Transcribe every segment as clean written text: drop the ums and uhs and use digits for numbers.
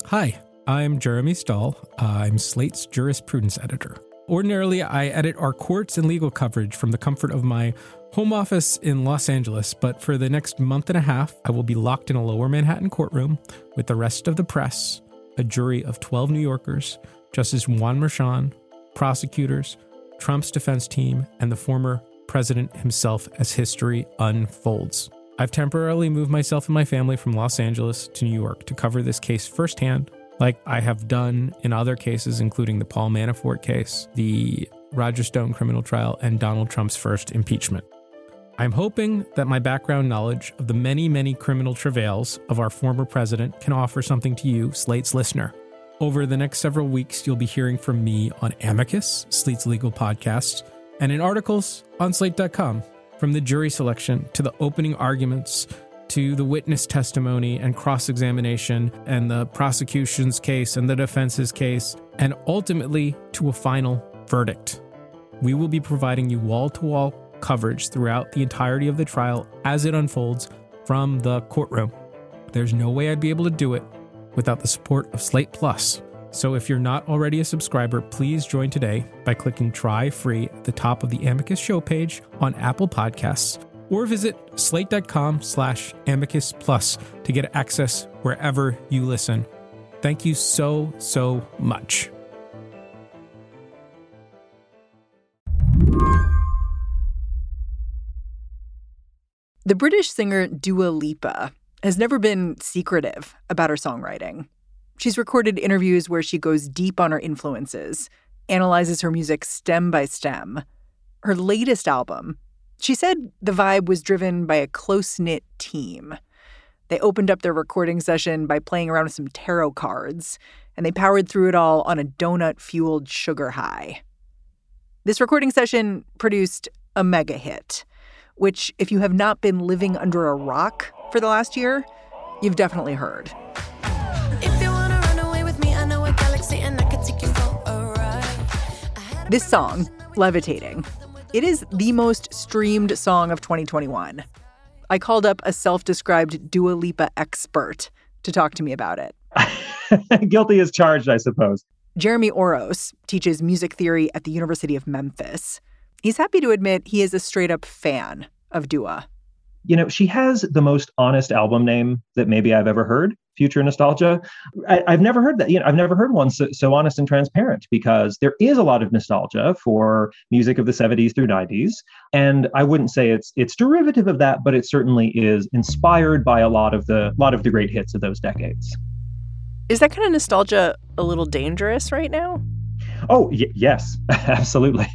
Hi, I'm Jeremy Stahl. I'm Slate's jurisprudence editor. Ordinarily, I edit our courts and legal coverage from the comfort of my home office in Los Angeles, but for the next month and a half, I will be locked in a lower Manhattan courtroom with the rest of the press, a jury of 12 New Yorkers, Justice Juan Merchan, prosecutors, Trump's defense team, and the former president himself as history unfolds. I've temporarily moved myself and my family from Los Angeles to New York to cover this case firsthand, like I have done in other cases, including the Paul Manafort case, the Roger Stone criminal trial, and Donald Trump's first impeachment. I'm hoping that my background knowledge of the many, many criminal travails of our former president can offer something to you, Slate's listener. Over the next several weeks, you'll be hearing from me on Amicus, Slate's legal podcast, and in articles on Slate.com, from the jury selection to the opening arguments to the witness testimony and cross-examination and the prosecution's case and the defense's case, and ultimately to a final verdict. We will be providing you wall-to-wall coverage throughout the entirety of the trial as it unfolds from the courtroom. There's no way I'd be able to do it without the support of Slate Plus. So if you're not already a subscriber, please join today by clicking Try Free at the top of the Amicus show page on Apple Podcasts, or visit slate.com/Amicus Plus to get access wherever you listen. Thank you so, so much. The British singer Dua Lipa has never been secretive about her songwriting. She's recorded interviews where she goes deep on her influences, analyzes her music stem by stem. Her latest album, she said the vibe was driven by a close-knit team. They opened up their recording session by playing around with some tarot cards, and they powered through it all on a donut-fueled sugar high. This recording session produced a mega hit, which, if you have not been living under a rock for the last year, you've definitely heard. If you wanna run away with me, I know a galaxy and I can take you for a ride. This song, Levitating, it is the most streamed song of 2021. I called up a self-described Dua Lipa expert to talk to me about it. Guilty as charged, I suppose. Jeremy Oros teaches music theory at the University of Memphis. He's happy to admit he is a straight-up fan of Dua. You know, she has the most honest album name that maybe I've ever heard, Future Nostalgia. I've never heard that. I've never heard one so honest and transparent, because there is a lot of nostalgia for music of the 70s through 90s. And I wouldn't say it's derivative of that, but it certainly is inspired by a lot of the great hits of those decades. Is that kind of nostalgia a little dangerous right now? Oh, yes, absolutely.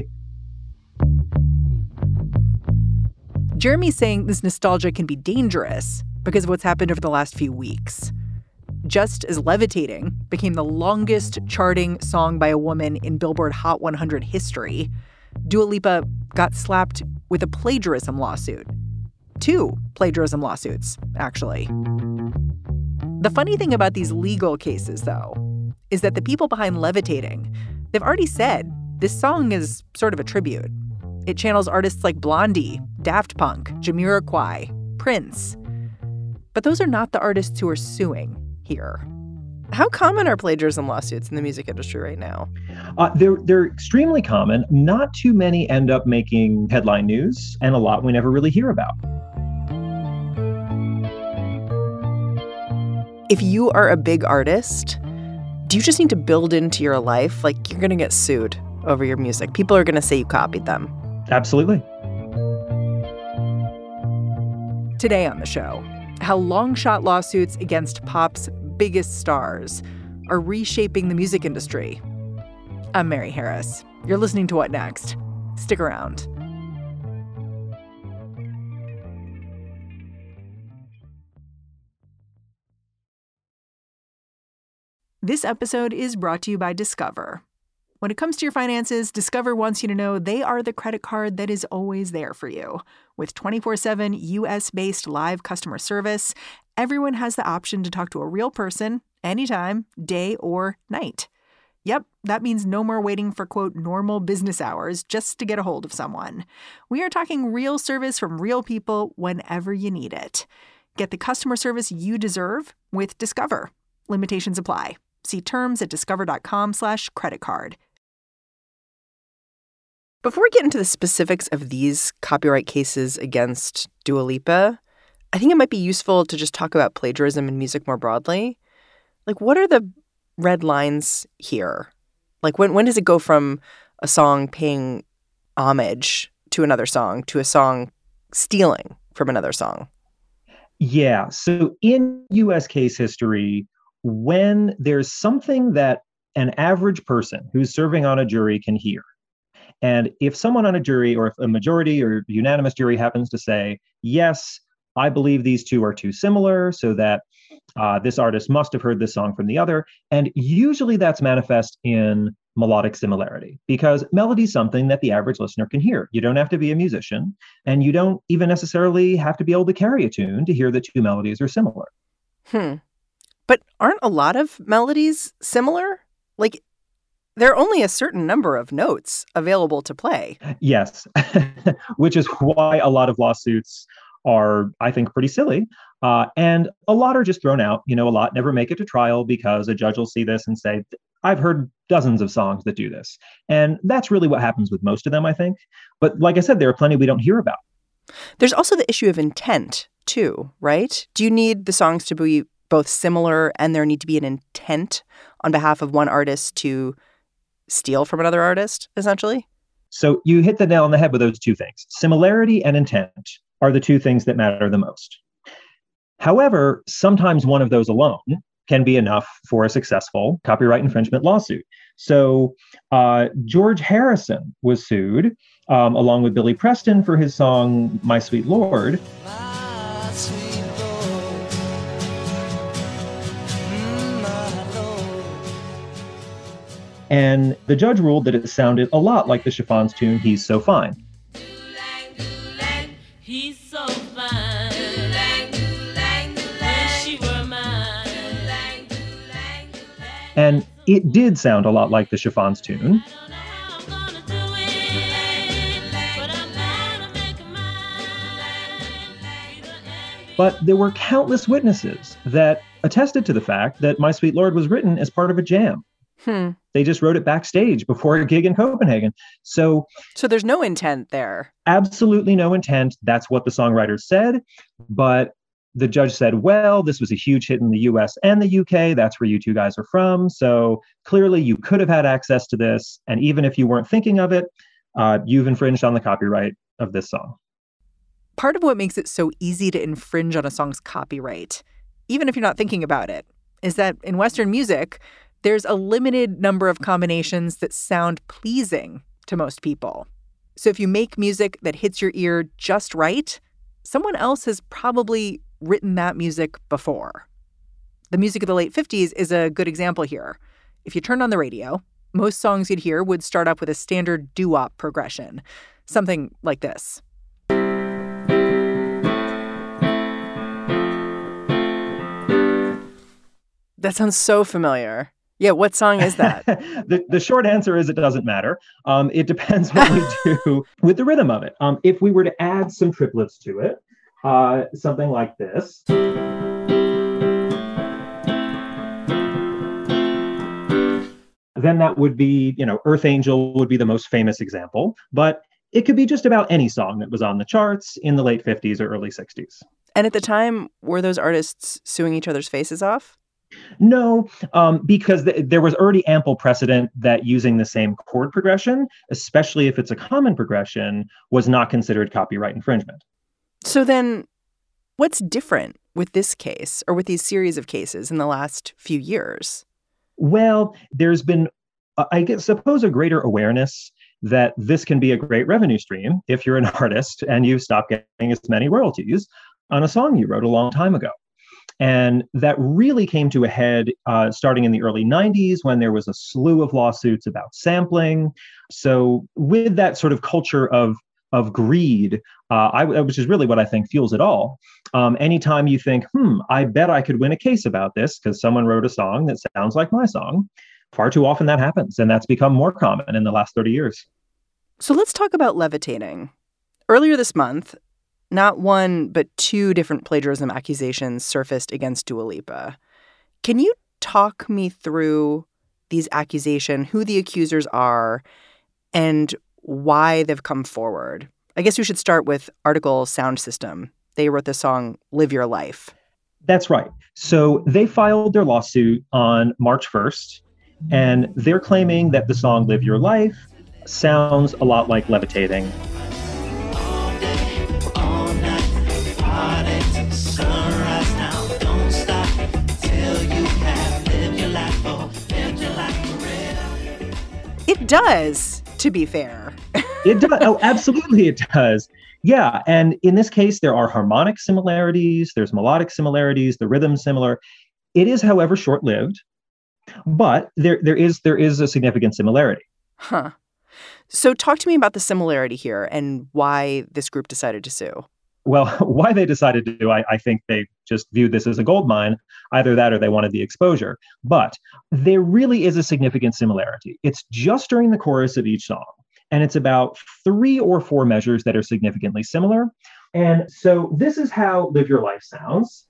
Jeremy's saying this nostalgia can be dangerous because of what's happened over the last few weeks. Just as Levitating became the longest charting song by a woman in Billboard Hot 100 history, Dua Lipa got slapped with a plagiarism lawsuit. 2 plagiarism lawsuits, actually. The funny thing about these legal cases, though, is that the people behind Levitating, they've already said this song is sort of a tribute. It channels artists like Blondie, Daft Punk, Jamiroquai, Prince. But those are not the artists who are suing here. How common are plagiarism lawsuits in the music industry right now? They're extremely common. Not too many end up making headline news, and a lot we never really hear about. If you are a big artist, do you just need to build into your life, like, you're going to get sued over your music? People are going to say you copied them. Absolutely. Today on the show, how long-shot lawsuits against pop's biggest stars are reshaping the music industry. I'm Mary Harris. You're listening to What Next? Stick around. This episode is brought to you by Discover. When it comes to your finances, Discover wants you to know they are the credit card that is always there for you. With 24/7 U.S.-based live customer service, everyone has the option to talk to a real person anytime, day or night. Yep, that means no more waiting for, quote, normal business hours just to get a hold of someone. We are talking real service from real people whenever you need it. Get the customer service you deserve with Discover. Limitations apply. See terms at discover.com/creditcard. Before we get into the specifics of these copyright cases against Dua Lipa, I think it might be useful to just talk about plagiarism in music more broadly. Like, what are the red lines here? Like, when does it go from a song paying homage to another song to a song stealing from another song? Yeah. So in U.S. case history, when there's something that an average person who's serving on a jury can hear, and if someone on a jury or if a majority or unanimous jury happens to say, yes, I believe these two are too similar, so that this artist must have heard this song from the other. And usually that's manifest in melodic similarity, because melody is something that the average listener can hear. You don't have to be a musician, and you don't even necessarily have to be able to carry a tune to hear that two melodies are similar. But aren't a lot of melodies similar? Like, there are only a certain number of notes available to play. Yes, which is why a lot of lawsuits are, I think, pretty silly. And a lot are just thrown out. A lot never make it to trial because a judge will see this and say, I've heard dozens of songs that do this. And that's really what happens with most of them, I think. But like I said, there are plenty we don't hear about. There's also the issue of intent, too, right? Do you need the songs to be both similar and there need to be an intent on behalf of one artist to steal from another artist, essentially? So you hit the nail on the head with those two things. Similarity and intent are the two things that matter the most. However, sometimes one of those alone can be enough for a successful copyright infringement lawsuit. So George Harrison was sued along with Billy Preston for his song, My Sweet Lord. My sweet Lord, my Lord. And the judge ruled that it sounded a lot like the Chiffons tune, He's So Fine. He's so fine. Wish she were mine. And it did sound a lot like the Chiffons tune. But there were countless witnesses that attested to the fact that My Sweet Lord was written as part of a jam. They just wrote it backstage before a gig in Copenhagen. So there's no intent there. Absolutely no intent. That's what the songwriters said. But the judge said, well, this was a huge hit in the US and the UK. That's where you two guys are from. So clearly you could have had access to this. And even if you weren't thinking of it, you've infringed on the copyright of this song. Part of what makes it so easy to infringe on a song's copyright, even if you're not thinking about it, is that in Western music, there's a limited number of combinations that sound pleasing to most people. So if you make music that hits your ear just right, someone else has probably written that music before. The music of the late 50s is a good example here. If you turned on the radio, most songs you'd hear would start up with a standard doo-wop progression, something like this. That sounds so familiar. Yeah, what song is that? The short answer is it doesn't matter. It depends what we do with the rhythm of it. If we were to add some triplets to it, something like this. Then that would be, Earth Angel would be the most famous example. But it could be just about any song that was on the charts in the late 50s or early 60s. And at the time, were those artists suing each other's faces off? No, because there was already ample precedent that using the same chord progression, especially if it's a common progression, was not considered copyright infringement. So then what's different with this case or with these series of cases in the last few years? Well, there's been, suppose, a greater awareness that this can be a great revenue stream if you're an artist and you've stopped getting as many royalties on a song you wrote a long time ago. And that really came to a head starting in the early 90s when there was a slew of lawsuits about sampling. So with that sort of culture of greed, which is really what I think fuels it all, anytime you think, I bet I could win a case about this because someone wrote a song that sounds like my song, far too often that happens. And that's become more common in the last 30 years. So let's talk about levitating. Earlier this month, not one, but two different plagiarism accusations surfaced against Dua Lipa. Can you talk me through these accusations, who the accusers are, and why they've come forward. I guess we should start with Article Sound System. They wrote the song Live Your Life. That's right. So they filed their lawsuit on March 1st, and they're claiming that the song Live Your Life sounds a lot like Levitating. It does, to be fair. It does. Oh, absolutely it does. Yeah. And in this case, there are harmonic similarities. There's melodic similarities. The rhythm's similar. It is, however, short-lived, but there is a significant similarity. Huh. So talk to me about the similarity here and why this group decided to sue. Well, why they decided to do, I think they just viewed this as a gold mine. Either that or they wanted the exposure. But there really is a significant similarity. It's just during the chorus of each song. And it's about 3 or 4 measures that are significantly similar. And so this is how Live Your Life sounds.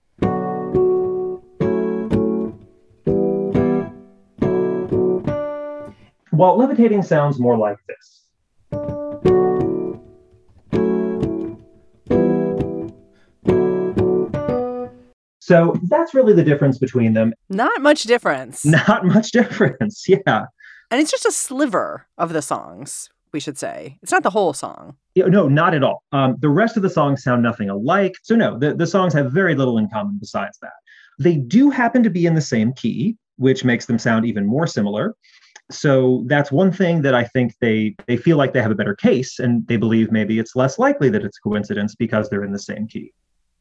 While Levitating sounds more like this. So that's really the difference between them. Not much difference. Not much difference, yeah. And it's just a sliver of the songs, we should say. It's not the whole song. No, not at all. The rest of the songs sound nothing alike. So no, the songs have very little in common besides that. They do happen to be in the same key, which makes them sound even more similar. So that's one thing that I think they feel like they have a better case, and they believe maybe it's less likely that it's a coincidence because they're in the same key.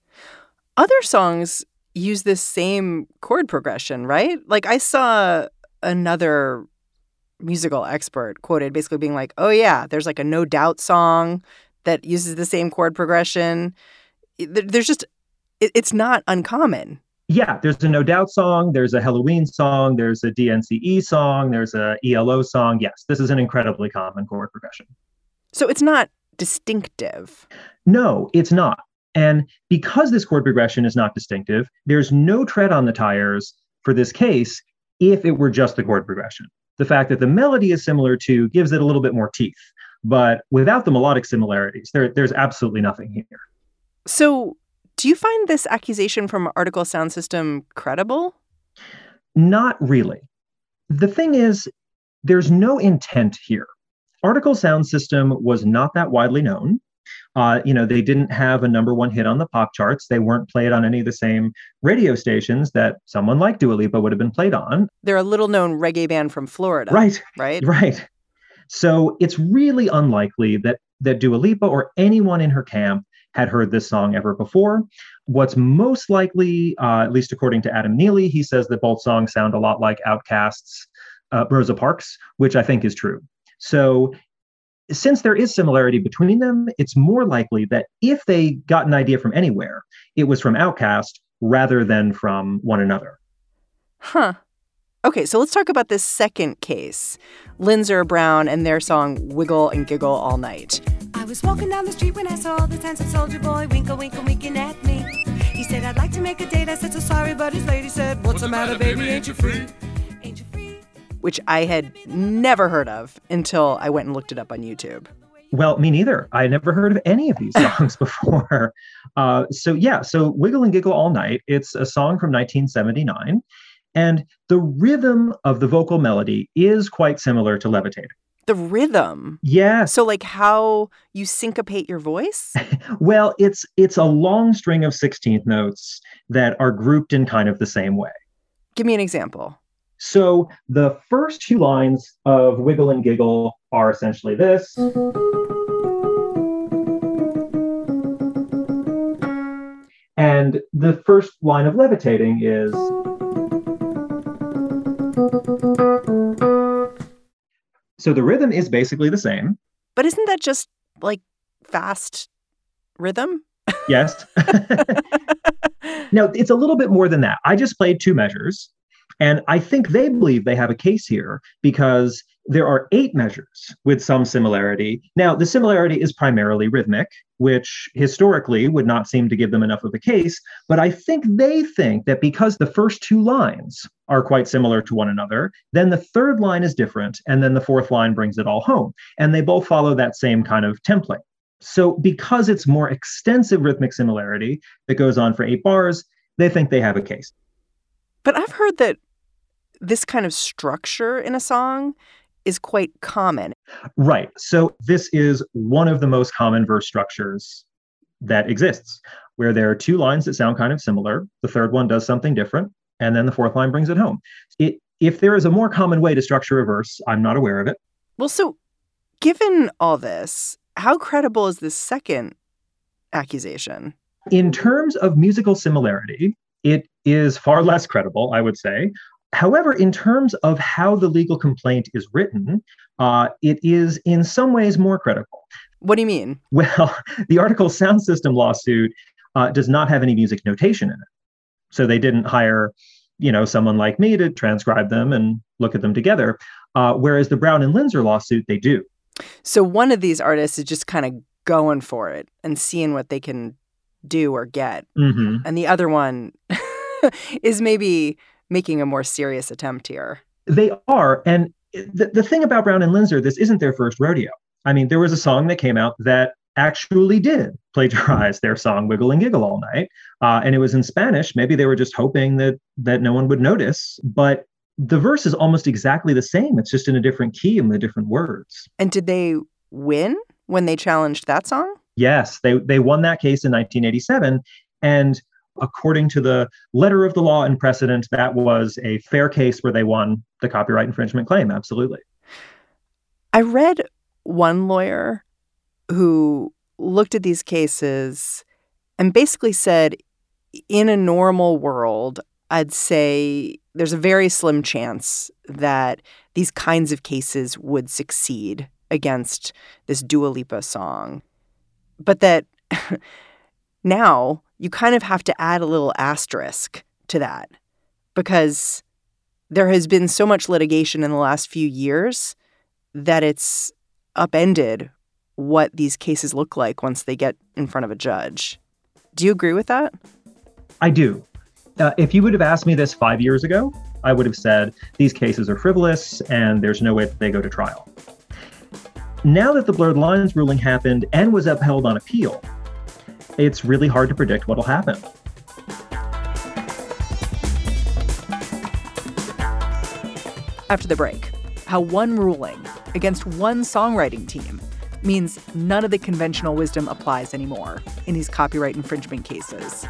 Other songs use this same chord progression, right? Like I saw another musical expert quoted basically being like, oh yeah, there's like a No Doubt song that uses the same chord progression. There's just, it's not uncommon. Yeah, there's a No Doubt song, there's a Halloween song, there's a DNCE song, there's a ELO song. Yes, this is an incredibly common chord progression. So it's not distinctive. No, it's not. And because this chord progression is not distinctive, there's no tread on the tires for this case if it were just the chord progression. The fact that the melody is similar to gives it a little bit more teeth. But without the melodic similarities, there's absolutely nothing here. So do you find this accusation from Article Sound System credible? Not really. The thing is, there's no intent here. Article Sound System was not that widely known. They didn't have a #1 hit on the pop charts. They weren't played on any of the same radio stations that someone like Dua Lipa would have been played on. They're a little-known reggae band from Florida. Right. Right? So it's really unlikely that Dua Lipa or anyone in her camp had heard this song ever before. What's most likely, at least according to Adam Neely, he says that both songs sound a lot like Outkast's Rosa Parks, which I think is true. So since there is similarity between them, it's more likely that if they got an idea from anywhere, it was from Outkast rather than from one another. Huh. Okay, so let's talk about this second case. Lindsey Brown and their song Wiggle and Giggle All Night. I was walking down the street when I saw the handsome soldier boy winkle, winkle, winking at me. He said, I'd like to make a date. I said, so sorry, but his lady said, what's the matter, baby? Ain't you free? Ain't you free? Which I had never heard of until I went and looked it up on YouTube. Well, me neither. I had never heard of any of these songs before. So Wiggle and Giggle All Night, it's a song from 1979. And the rhythm of the vocal melody is quite similar to Levitating. The rhythm? Yeah. So like how you syncopate your voice? Well, it's a long string of 16th notes that are grouped in kind of the same way. Give me an example. So the first 2 lines of Wiggle and Giggle are essentially this. And the first line of Levitating is. So the rhythm is basically the same. But isn't that just like fast rhythm? Yes. No, it's a little bit more than that. I just played 2 measures. And I think they believe they have a case here because There are 8 measures with some similarity. Now, the similarity is primarily rhythmic, which historically would not seem to give them enough of a case. But I think they think that because the first 2 lines are quite similar to one another, then the third line is different, and then the fourth line brings it all home. And they both follow that same kind of template. So because it's more extensive rhythmic similarity that goes on for 8 bars, they think they have a case. But I've heard that this kind of structure in a song is quite common. Right. So this is one of the most common verse structures that exists, where there are 2 lines that sound kind of similar. The third one does something different, and then the fourth line brings it home. If there is a more common way to structure a verse, I'm not aware of it. Well, so given all this, how credible is this second accusation? In terms of musical similarity, it is far less credible, I would say. However, in terms of how the legal complaint is written, it is in some ways more credible. What do you mean? Well, the Article Sound System lawsuit does not have any music notation in it. So they didn't hire, someone like me to transcribe them and look at them together. Whereas the Brown and Linzer lawsuit, they do. So one of these artists is just kind of going for it and seeing what they can do or get. Mm-hmm. And the other one is maybe making a more serious attempt here. They are. And the thing about Brown and Linzer, this isn't their first rodeo. I mean, there was a song that came out that actually did plagiarize their song Wiggle and Giggle All Night. And it was in Spanish. Maybe they were just hoping that no one would notice. But the verse is almost exactly the same. It's just in a different key and with different words. And did they win when they challenged that song? Yes, they won that case in 1987. And according to the letter of the law and precedent, that was a fair case where they won the copyright infringement claim. Absolutely. I read one lawyer who looked at these cases and basically said, in a normal world, I'd say there's a very slim chance that these kinds of cases would succeed against this Dua Lipa song. But that now you kind of have to add a little asterisk to that because there has been so much litigation in the last few years that it's upended what these cases look like once they get in front of a judge. Do you agree with that? I do. If you would have asked me this 5 years ago, I would have said these cases are frivolous and there's no way that they go to trial. Now that the blurred lines ruling happened and was upheld on appeal, it's really hard to predict what'll happen. After the break, how one ruling against one songwriting team means none of the conventional wisdom applies anymore in these copyright infringement cases.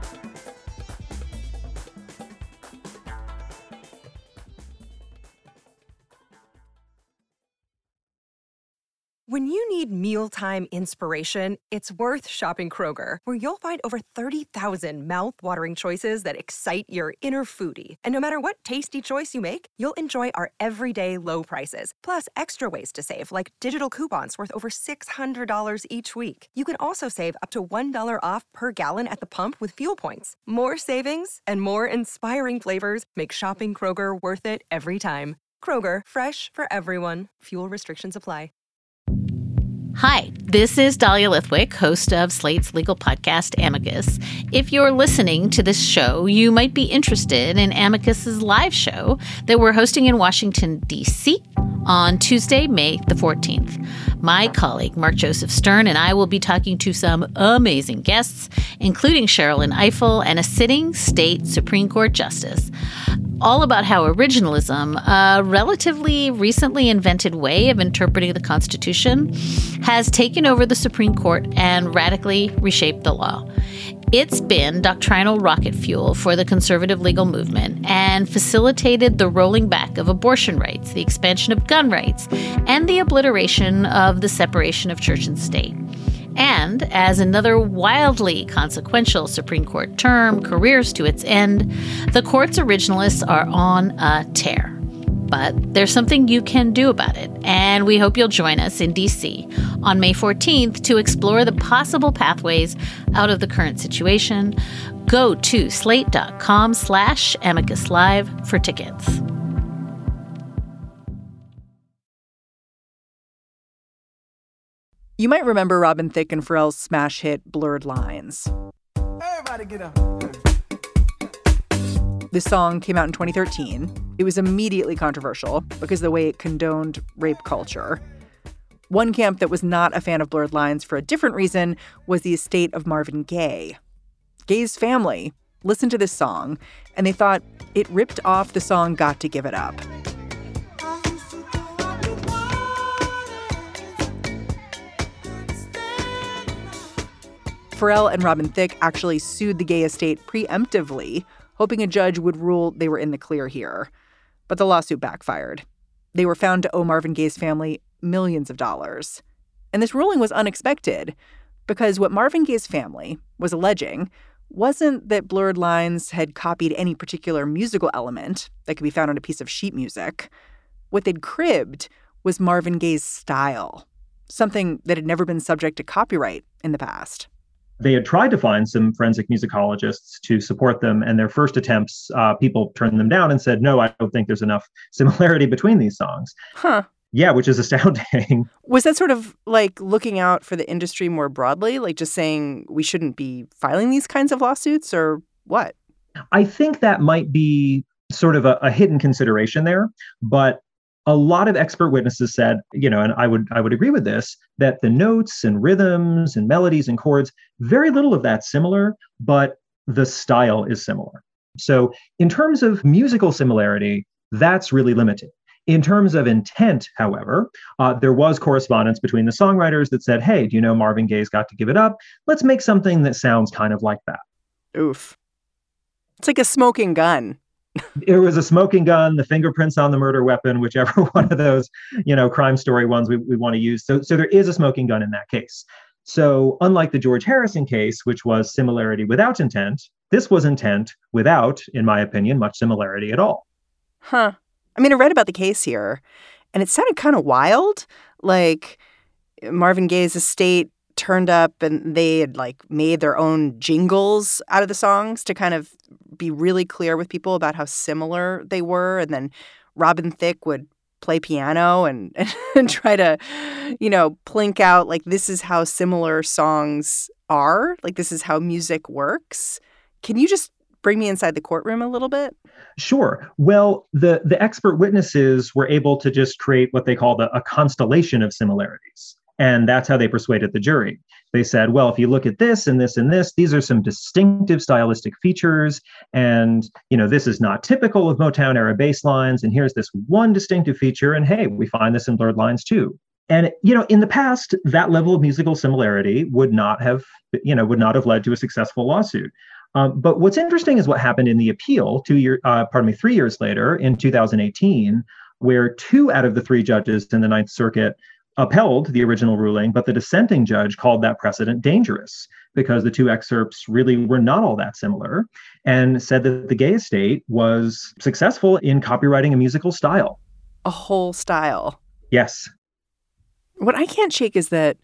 When you need mealtime inspiration, it's worth shopping Kroger, where you'll find over 30,000 mouth-watering choices that excite your inner foodie. And no matter what tasty choice you make, you'll enjoy our everyday low prices, plus extra ways to save, like digital coupons worth over $600 each week. You can also save up to $1 off per gallon at the pump with fuel points. More savings and more inspiring flavors make shopping Kroger worth it every time. Kroger, fresh for everyone. Fuel restrictions apply. Hi, this is Dahlia Lithwick, host of Slate's legal podcast, Amicus. If you're listening to this show, you might be interested in Amicus's live show that we're hosting in Washington, D.C. on Tuesday, May the 14th. My colleague, Mark Joseph Stern, and I will be talking to some amazing guests, including Sherrilyn Ifill and a sitting state Supreme Court justice, all about how originalism, a relatively recently invented way of interpreting the Constitution, has taken over the Supreme Court and radically reshaped the law. It's been doctrinal rocket fuel for the conservative legal movement and facilitated the rolling back of abortion rights, the expansion of gun rights, and the obliteration of the separation of church and state. And as another wildly consequential Supreme Court term careers to its end, the court's originalists are on a tear. But there's something you can do about it, and we hope you'll join us in D.C. on May 14th to explore the possible pathways out of the current situation. Go to slate.com/amicuslive for tickets. You might remember Robin Thicke and Pharrell's smash hit Blurred Lines. Everybody get up. This song came out in 2013. It was immediately controversial because of the way it condoned rape culture. One camp that was not a fan of Blurred Lines for a different reason was the estate of Marvin Gaye. Gaye's family listened to this song, and they thought it ripped off the song Got to Give It Up. Pharrell and Robin Thicke actually sued the Gaye estate preemptively, hoping a judge would rule they were in the clear here. But the lawsuit backfired. They were found to owe Marvin Gaye's family millions of dollars. And this ruling was unexpected because what Marvin Gaye's family was alleging wasn't that Blurred Lines had copied any particular musical element that could be found on a piece of sheet music. What they'd cribbed was Marvin Gaye's style, something that had never been subject to copyright in the past. They had tried to find some forensic musicologists to support them, and their first attempts, people turned them down and said, no, I don't think there's enough similarity between these songs. Huh. Yeah, which is astounding. Was that sort of like looking out for the industry more broadly, like just saying we shouldn't be filing these kinds of lawsuits, or what? I think that might be sort of a hidden consideration there, but a lot of expert witnesses said, and I would agree with this, that the notes and rhythms and melodies and chords, very little of that's similar, but the style is similar. So in terms of musical similarity, that's really limited. In terms of intent, however, there was correspondence between the songwriters that said, hey, do you know Marvin Gaye's Got to Give It Up? Let's make something that sounds kind of like that. Oof. It's like a smoking gun. It was a smoking gun, the fingerprints on the murder weapon, whichever one of those, crime story ones we want to use. So there is a smoking gun in that case. So unlike the George Harrison case, which was similarity without intent, this was intent without, in my opinion, much similarity at all. Huh. I mean, I read about the case here, and it sounded kind of wild. Like Marvin Gaye's estate turned up and they had made their own jingles out of the songs to kind of be really clear with people about how similar they were. And then Robin Thicke would play piano and try to, plink out this is how similar songs are. This is how music works. Can you just bring me inside the courtroom a little bit? Sure. Well, the expert witnesses were able to just create what they called a constellation of similarities. And that's how they persuaded the jury. They said, well, if you look at this and this and this, these are some distinctive stylistic features. And, this is not typical of Motown era bass lines. And here's this one distinctive feature. And hey, we find this in Blurred Lines too. And, in the past, that level of musical similarity would not have led to a successful lawsuit. But what's interesting is what happened in the appeal 3 years later in 2018, where 2 out of the 3 judges in the Ninth Circuit upheld the original ruling, but the dissenting judge called that precedent dangerous because the 2 excerpts really were not all that similar and said that the Gaye estate was successful in copywriting a musical style. A whole style. Yes. What I can't shake is that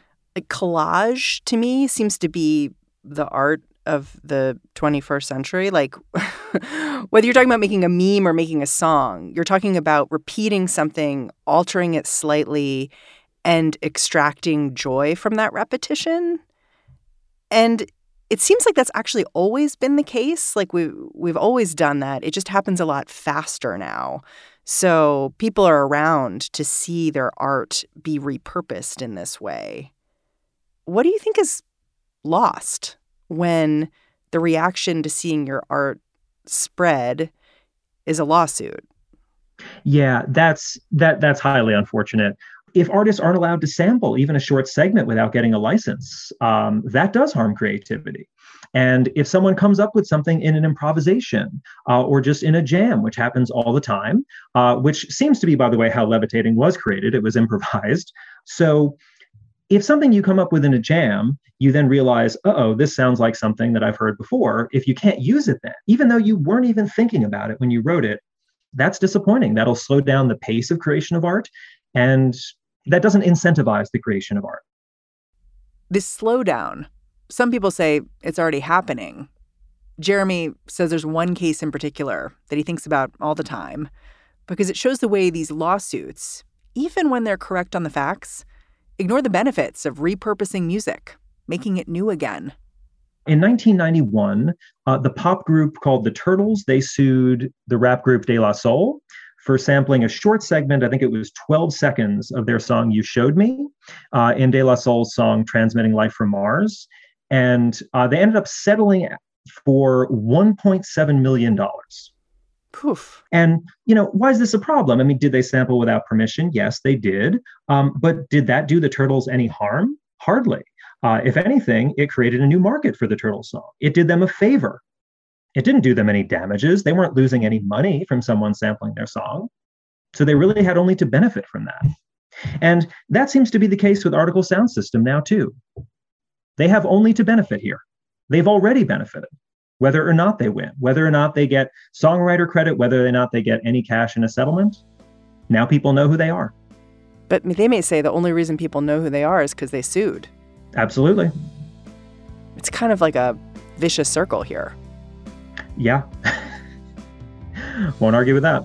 collage to me seems to be the art of the 21st century. Whether you're talking about making a meme or making a song, you're talking about repeating something, altering it slightly, and extracting joy from that repetition. And it seems like that's actually always been the case. We've always done that. It just happens a lot faster now. So people are around to see their art be repurposed in this way. What do you think is lost when the reaction to seeing your art spread is a lawsuit? Yeah, that's highly unfortunate. If artists aren't allowed to sample even a short segment without getting a license, that does harm creativity. And if someone comes up with something in an improvisation or just in a jam, which happens all the time, which seems to be, by the way, how Levitating was created. It was improvised. So if something you come up with in a jam, you then realize, this sounds like something that I've heard before. If you can't use it then, even though you weren't even thinking about it when you wrote it, that's disappointing. That'll slow down the pace of creation of art. And that doesn't incentivize the creation of art. This slowdown, some people say it's already happening. Jeremy says there's one case in particular that he thinks about all the time because it shows the way these lawsuits, even when they're correct on the facts, ignore the benefits of repurposing music, making it new again. In 1991, the pop group called the Turtles, they sued the rap group De La Soul for sampling a short segment, I think it was 12 seconds, of their song You Showed Me in De La Soul's song Transmitting Life from Mars. And they ended up settling for $1.7 million. Poof. And, why is this a problem? I mean, did they sample without permission? Yes, they did. But did that do the Turtles any harm? Hardly. If anything, it created a new market for the Turtles song. It did them a favor. It didn't do them any damages. They weren't losing any money from someone sampling their song. So they really had only to benefit from that. And that seems to be the case with Article Sound System now, too. They have only to benefit here. They've already benefited, whether or not they win, whether or not they get songwriter credit, whether or not they get any cash in a settlement. Now people know who they are. But they may say the only reason people know who they are is because they sued. Absolutely. It's kind of like a vicious circle here. Yeah. Won't argue with that.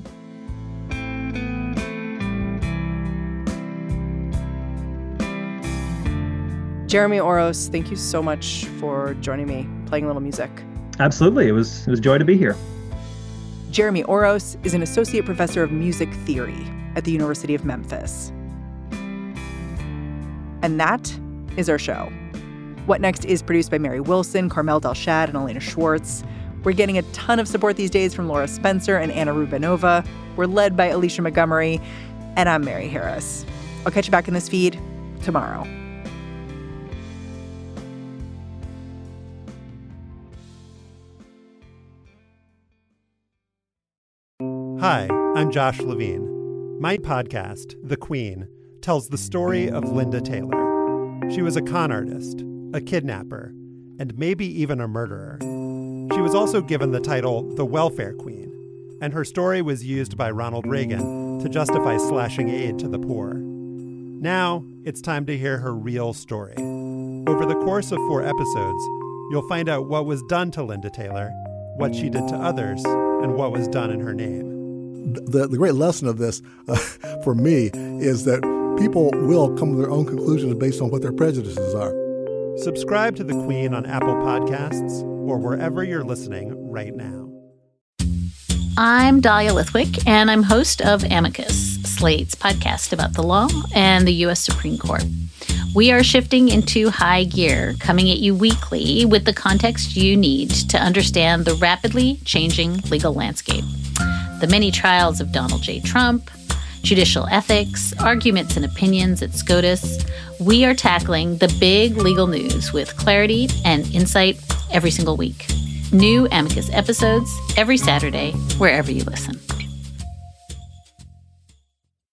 Jeremy Oros, thank you so much for joining me, playing a little music. Absolutely. It was a joy to be here. Jeremy Oros is an associate professor of music theory at the University of Memphis. And that is our show. What Next is produced by Mary Wilson, Carmel Delshad, and Elena Schwartz. We're getting a ton of support these days from Laura Spencer and Anna Rubinova. We're led by Alicia Montgomery, and I'm Mary Harris. I'll catch you back in this feed tomorrow. Hi, I'm Josh Levine. My podcast, The Queen, tells the story of Linda Taylor. She was a con artist, a kidnapper, and maybe even a murderer. She was also given the title the Welfare Queen, and her story was used by Ronald Reagan to justify slashing aid to the poor. Now, it's time to hear her real story. Over the course of 4 episodes, you'll find out what was done to Linda Taylor, what she did to others, and what was done in her name. The great lesson of this, for me, is that people will come to their own conclusions based on what their prejudices are. Subscribe to The Queen on Apple Podcasts or wherever you're listening right now. I'm Dahlia Lithwick, and I'm host of Amicus, Slate's podcast about the law and the U.S. Supreme Court. We are shifting into high gear, coming at you weekly with the context you need to understand the rapidly changing legal landscape. The many trials of Donald J. Trump, judicial ethics, arguments and opinions at SCOTUS. We are tackling the big legal news with clarity and insight every single week. New Amicus episodes every Saturday, wherever you listen.